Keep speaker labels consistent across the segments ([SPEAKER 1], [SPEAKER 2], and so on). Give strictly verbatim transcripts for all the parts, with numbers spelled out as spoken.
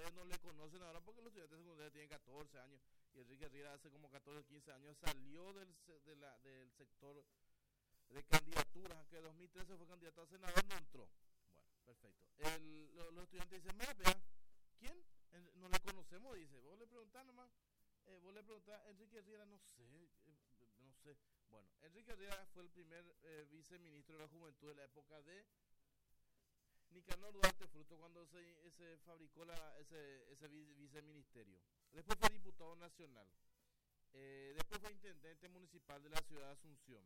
[SPEAKER 1] ustedes no le conocen ahora porque los estudiantes secundarios tienen catorce años y Enrique Riera hace como catorce, quince años salió del, de la, del sector de candidaturas, que en dos mil trece fue candidato a senador, no entró. Bueno, perfecto. El, lo, los estudiantes dicen, mira, vea, ¿quién? No le conocemos, dice. Vos le preguntás nomás, eh, vos le preguntás, Enrique Riera, no sé, eh, no sé. Bueno, Enrique Riera fue el primer eh, viceministro de la Juventud de la época de Nicanor Duarte Fruto, cuando se, se fabricó la, ese, ese viceministerio. Después fue diputado nacional. Eh, después fue intendente municipal de la ciudad de Asunción.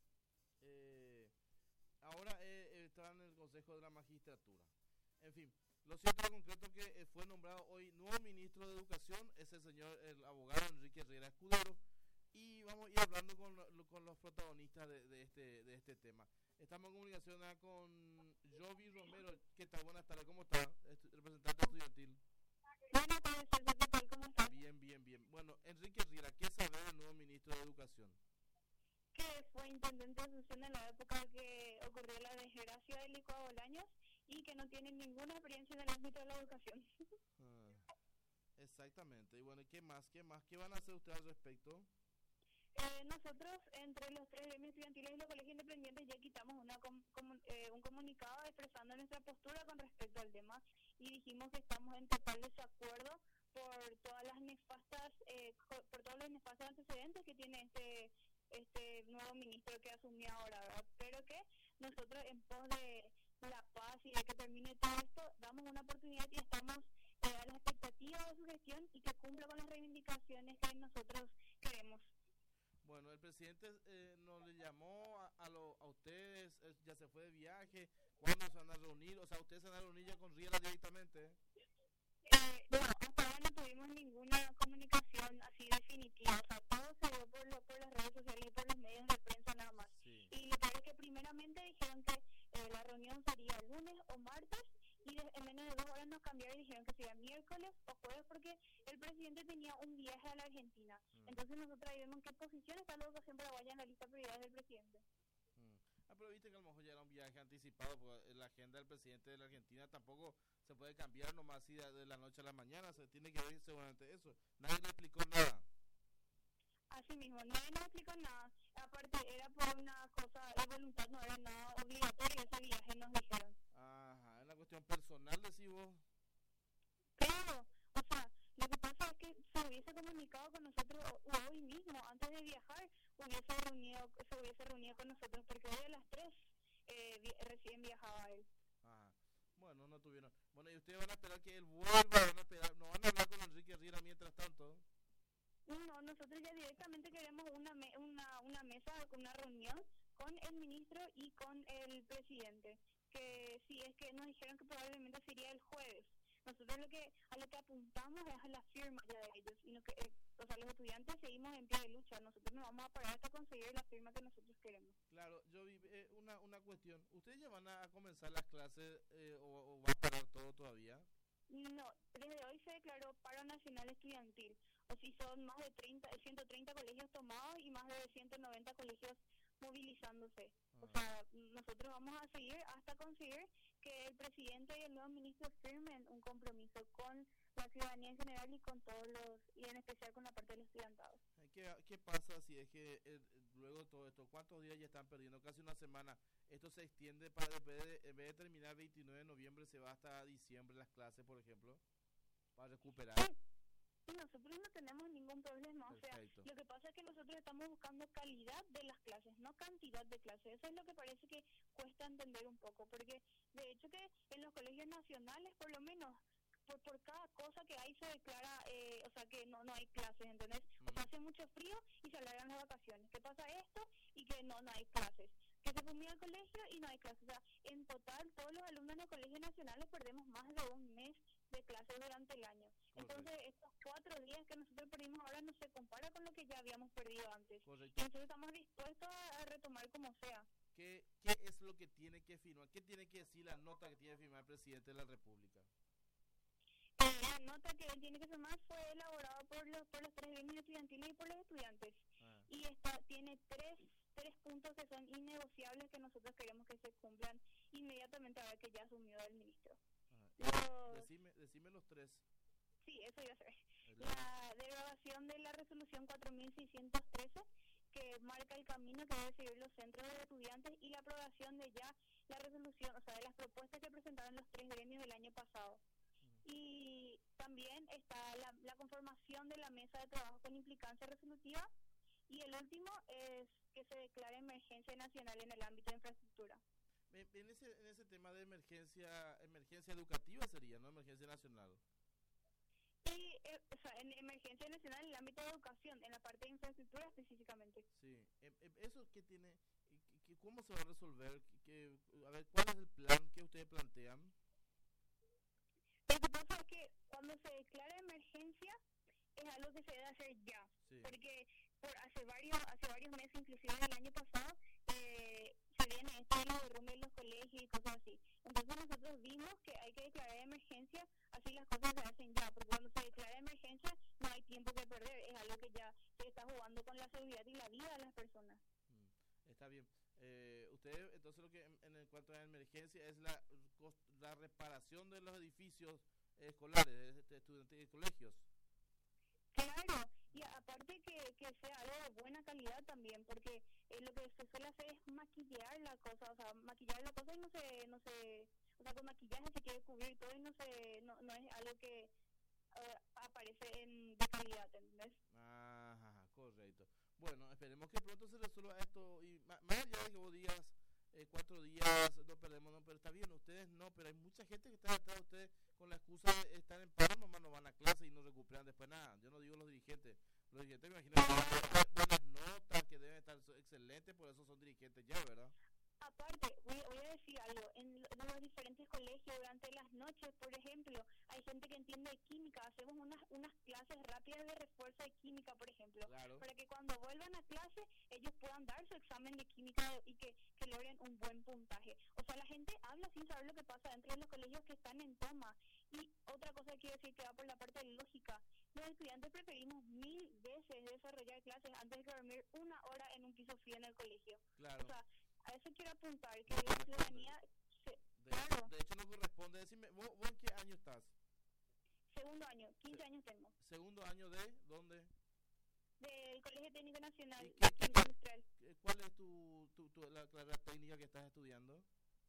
[SPEAKER 1] Eh, ahora eh, está en el Consejo de la Magistratura. En fin, lo cierto y concreto es que eh, fue nombrado hoy nuevo ministro de Educación, es el señor, el abogado Enrique Riera Escudero, y vamos a ir hablando con, con los protagonistas de, de, este, de este tema. Estamos en comunicación con Jovi Romero. ¿Qué tal? Buenas tardes, ¿cómo está? Estu- representante estudiantil.
[SPEAKER 2] Buenas tardes, César, ¿qué tal? ¿Cómo estás?
[SPEAKER 1] Bien, bien, bien. Bueno, Enrique Riera, ¿qué sabe del nuevo ministro de Educación?
[SPEAKER 2] Que fue intendente de Asunción en la época que ocurrió la desgracia de Licuado Bolaños y que no tiene ninguna experiencia en el ámbito de la educación.
[SPEAKER 1] Ah, exactamente. Y bueno, ¿qué más? ¿Qué más? ¿Qué van a hacer ustedes al respecto?
[SPEAKER 2] Eh, nosotros, entre los tres gremios estudiantiles y los colegios independientes, ya quitamos una com com eh, un comunicado expresando nuestra postura con respecto al tema y dijimos que estamos en total desacuerdo por todas las nefastas, eh, por todos los nefastos antecedentes que tiene este este nuevo ministro que asumió ahora, ¿verdad? Pero que nosotros, en pos de la paz y de que termine todo esto, damos una oportunidad y estamos eh, a la expectativa de su gestión y que cumpla con las reivindicaciones que nosotros queremos.
[SPEAKER 1] Bueno, el presidente eh, nos le llamó a, a, lo, a ustedes, eh, ya se fue de viaje, ¿cuándo se van a reunir? O sea, ustedes se van a reunir ya con Riera directamente, ¿eh?
[SPEAKER 2] Eh, bueno, hasta ahora no tuvimos ninguna comunicación así definitiva, o sea, todo se dio por, lo, por las redes sociales y por los medios de prensa nada más.
[SPEAKER 1] Sí.
[SPEAKER 2] Y lo peor es que primeramente dijeron que eh, la reunión sería lunes o martes y de, en menos de dos horas nos cambiaron y dijeron que sería miércoles o jueves porque el presidente tenía un viaje a la Argentina. Mm. Entonces nosotros ahí vemos en qué posición está la educación paraguaya en la lista de prioridades del presidente.
[SPEAKER 1] Mm. Ah, pero viste que a lo mejor ya era un viaje anticipado, porque la agenda del presidente de la Argentina tampoco se puede cambiar nomás así de, de la noche a la mañana, se tiene que ver seguramente eso. Nadie le explicó nada.
[SPEAKER 2] Así mismo, nadie nos explicó nada. Aparte, era por una cosa de voluntad, no era nada obligatorio ese viaje, nos dijeron.
[SPEAKER 1] Ajá, es una cuestión personal, decís vos.
[SPEAKER 2] Claro, o sea, lo que pasa es que se hubiese comunicado con nosotros hoy mismo, antes de viajar, hubiese reunido, se hubiese reunido con nosotros, porque hoy a las tres eh, vi, recién viajaba él.
[SPEAKER 1] Ajá. Bueno, no tuvieron. Bueno, y ustedes van a esperar que él vuelva, van a esperar, no van a hablar con Enrique Riera mientras tanto.
[SPEAKER 2] No, nosotros ya directamente queremos una, me una, una mesa, una reunión con el ministro y con el presidente, que sí, es que nos dijeron que probablemente sería el jueves. Nosotros lo que a lo que apuntamos es a la firma ya de ellos, y no que, eh, o sea, los estudiantes seguimos en pie de lucha, nosotros no vamos a parar hasta conseguir la firma que nosotros queremos.
[SPEAKER 1] Claro, yo vi eh, una, una cuestión, ¿ustedes ya van a comenzar las clases eh, o, o va a parar todo todavía?
[SPEAKER 2] No, desde hoy se declaró paro nacional estudiantil, o si son más de treinta, ciento treinta colegios tomados y más de ciento noventa colegios movilizándose. Ah. O sea, nosotros vamos a seguir hasta conseguir que el presidente y el nuevo ministro firmen un compromiso con la ciudadanía en general y con todos los, y en especial con la parte del estudiantado.
[SPEAKER 1] ¿Qué, qué pasa si es que eh, luego de todo esto, cuántos días ya están perdiendo? Casi una semana. Esto se extiende para, en vez de, en vez de terminar el veintinueve de noviembre, se va hasta diciembre las clases, por ejemplo, para recuperar.
[SPEAKER 2] Sí. Y nosotros no tenemos ningún problema, Perfecto. O sea, lo que pasa es que nosotros estamos buscando calidad de las clases, no cantidad de clases. Eso es lo que parece que cuesta entender un poco, porque de hecho que en los colegios nacionales, por lo menos, por, por cada cosa que hay se declara, eh, o sea, que no no hay clases, ¿entendés? Mm. O sea, hace mucho frío y se alargan las vacaciones. ¿Qué pasa esto? Y que no, no hay clases. Que se fumía el colegio y no hay clases. O sea, en total, todos los alumnos de los colegios nacionales perdemos más de un mes de clases durante el año. Correcto. Entonces, estos cuatro días que nosotros perdimos ahora no se compara con lo que ya habíamos perdido antes. Correcto. Y nosotros estamos dispuestos a retomar como sea.
[SPEAKER 1] ¿Qué, ¿Qué es lo que tiene que firmar? ¿Qué tiene que decir la nota que tiene que firmar el presidente de la República?
[SPEAKER 2] La nota que él tiene que firmar fue elaborada por los por los tres gremios estudiantiles y por los estudiantes. Ah. Y esta tiene tres tres puntos que son innegociables que nosotros queremos que se cumplan inmediatamente ahora que ya asumió el ministro.
[SPEAKER 1] Ah. Los... Decime, decime los tres.
[SPEAKER 2] sí, eso ya sé. La derogación de la resolución cuatro mil seiscientos trece, que marca el camino que deben seguir los centros de estudiantes, y la aprobación de ya la resolución, o sea, de las propuestas que presentaron los tres gremios del año pasado. Y también está la, la conformación de la mesa de trabajo con implicancia resolutiva, y el último es que se declare emergencia nacional en el ámbito de infraestructura.
[SPEAKER 1] En ese, en ese tema de emergencia, emergencia educativa sería, ¿no? Emergencia nacional.
[SPEAKER 2] Y, eh, o sea, en emergencia nacional en el ámbito de educación, en la parte de infraestructura específicamente.
[SPEAKER 1] Sí, eh, eh, eso que tiene, que, ¿cómo se va a resolver? Que, a ver, ¿cuál es el plan que ustedes plantean?
[SPEAKER 2] Lo que pasa es que cuando se declara emergencia es algo que se debe hacer ya, sí. Porque por hace varios hace varios meses, inclusive el año pasado, eh, se viene esto de los derrumbes en los colegios y cosas así. Entonces nosotros vimos que hay que declarar emergencia, así las cosas se hacen ya, porque cuando se declara emergencia no hay tiempo que perder, es algo que ya se está jugando con la seguridad y la vida de las personas.
[SPEAKER 1] Mm, está bien. Eh, ustedes, entonces, lo que en, en cuanto a emergencia es la, la reparación de los edificios escolares, de estudiantes y colegios.
[SPEAKER 2] Claro, y aparte que, que sea algo de buena calidad también, porque eh, lo que se suele hacer es maquillar la cosa, o sea, maquillar la cosa y no se, no se, o sea, con maquillaje se quiere cubrir todo y no se, no, no es algo que uh, aparece en de calidad, ¿entendés?
[SPEAKER 1] Ajá, correcto. Bueno, esperemos que pronto se resuelva esto, y más, más allá de que vos digas eh, cuatro días no perdemos, no, pero está bien, ustedes no, pero hay mucha gente que está detrás de ustedes con la excusa de estar en paro, nomás no van a clase y no recuperan después nada. Yo no digo los dirigentes, los dirigentes me imagino que van a buenas notas, que deben estar excelentes, por eso son dirigentes ya, ¿verdad?
[SPEAKER 2] Aparte, voy, voy a decir algo, en, en los diferentes colegios durante las noches, por ejemplo, hay gente que entiende de química, hacemos unas unas clases rápidas de refuerzo de química, por ejemplo,
[SPEAKER 1] claro.
[SPEAKER 2] Para que cuando vuelvan a clase ellos puedan dar su examen de química y que, que logren un buen puntaje. O sea, la gente habla sin saber lo que pasa dentro de los colegios que están en toma. Y otra cosa que quiero decir que va por la parte lógica, los estudiantes preferimos mil veces desarrollar clases antes de dormir una hora en un piso frío en el colegio.
[SPEAKER 1] Claro.
[SPEAKER 2] O sea, a eso quiero apuntar, que no la ciudadanía... Se,
[SPEAKER 1] de,
[SPEAKER 2] claro.
[SPEAKER 1] de hecho, no corresponde. Decime, ¿vos, ¿vos en qué año estás?
[SPEAKER 2] Segundo año, quince años tengo.
[SPEAKER 1] ¿Segundo año de dónde?
[SPEAKER 2] Del Colegio Técnico Nacional
[SPEAKER 1] ¿Y qué,
[SPEAKER 2] Química Industrial.
[SPEAKER 1] ¿Cuál es tu, tu, tu la carrera técnica que estás estudiando?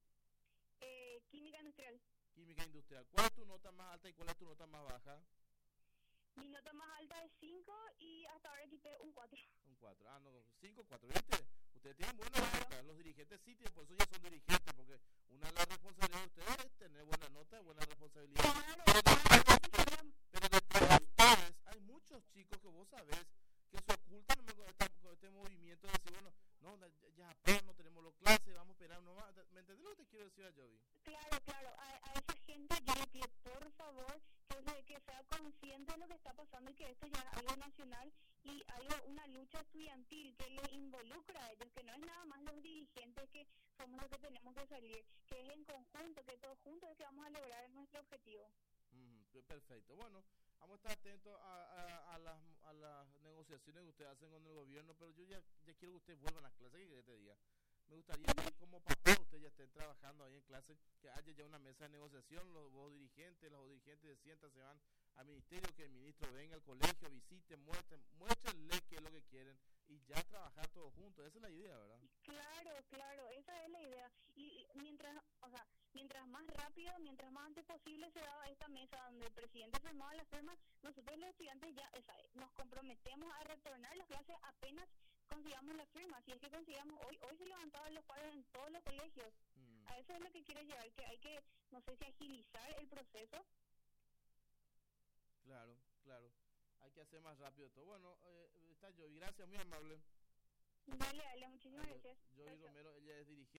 [SPEAKER 2] Eh, química Industrial.
[SPEAKER 1] Química Industrial. ¿Cuál es tu nota más alta y cuál es tu nota más baja?
[SPEAKER 2] Mi nota más alta es cinco y hasta ahora quité un cuatro.
[SPEAKER 1] Un cuatro. Ah, no, cinco, cuatro. ¿Viste? Ustedes tienen buena nota. Claro. Los dirigentes sí tienen, por eso ya son dirigentes, porque una de las responsabilidades de ustedes es tener buena nota, buena responsabilidad.
[SPEAKER 2] Claro,
[SPEAKER 1] pero,
[SPEAKER 2] claro,
[SPEAKER 1] detrás,
[SPEAKER 2] claro.
[SPEAKER 1] pero detrás de ustedes hay muchos chicos que vos sabés que se ocultan con, esta, con este movimiento de decir, bueno, no, ya apenas no tenemos las clases, vamos a esperar nomás. ¿Me entendés lo que te quiero decir a Jovi?
[SPEAKER 2] Claro, claro, a, a esa gente yo le pido por favor que, se, que sea consciente de lo que está pasando y que esto ya es algo nacional y algo, una lucha estudiantil que les involucra a ellos, que no es nada más los dirigentes que somos los que tenemos que salir, que es en conjunto, que todos juntos es que vamos a lograr nuestro objetivo.
[SPEAKER 1] Mm, perfecto, bueno, vamos a estar atentos a, a, a, las, a las negociaciones que ustedes hacen con el gobierno, pero yo ya, ya quiero que ustedes vuelvan a clase, que te diga. Me gustaría que como papá ustedes ya estén trabajando ahí en clase, que haya ya una mesa de negociación, los dos dirigentes, los dirigentes se sientan, se van al ministerio, que el ministro venga al colegio, visite, muestren, muéstrenle qué es lo que quieren y ya trabajar todos juntos. Esa es la idea, ¿verdad?
[SPEAKER 2] Claro, claro, esa es la idea. Y mientras, o sea, mientras más rápido, mientras más antes posible se daba esta mesa donde el presidente firmaba las firmas, nosotros los estudiantes ya esa, nos comprometemos a retornar las clases apenas consigamos la firma. Si es que consigamos hoy, hoy se levantaban los cuadros en todos los colegios. Mm. A eso es lo que quiero llegar, que hay que, no sé si agilizar el proceso.
[SPEAKER 1] Claro, claro. Hay que hacer más rápido todo. Bueno, eh, está Jovi, gracias, muy amable.
[SPEAKER 2] Dale, dale, muchísimas gracias.
[SPEAKER 1] Jovi Romero, ella es dirigente.